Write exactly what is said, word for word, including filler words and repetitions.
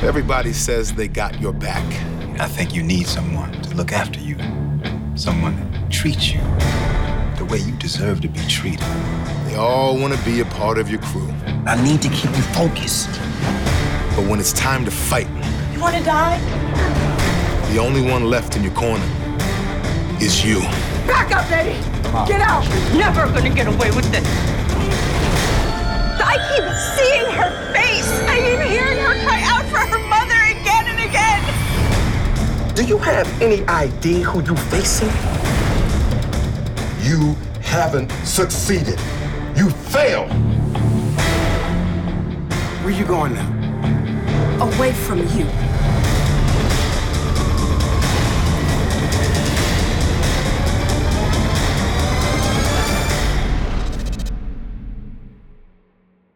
Everybody says they got your back. I think you need someone to look after you. Someone that treats you the way you deserve to be treated. They all want to be a part of your crew. I need to keep you focused. But when it's time to fight, you want to die? The only one left in your corner is you. Back up, baby! Get out! Never gonna get away with this. I keep seeing her face. I keep hearing her cry out for her mother again and again. Do you have any idea who you're facing? You haven't succeeded. You failed. Where you going now? Away from you.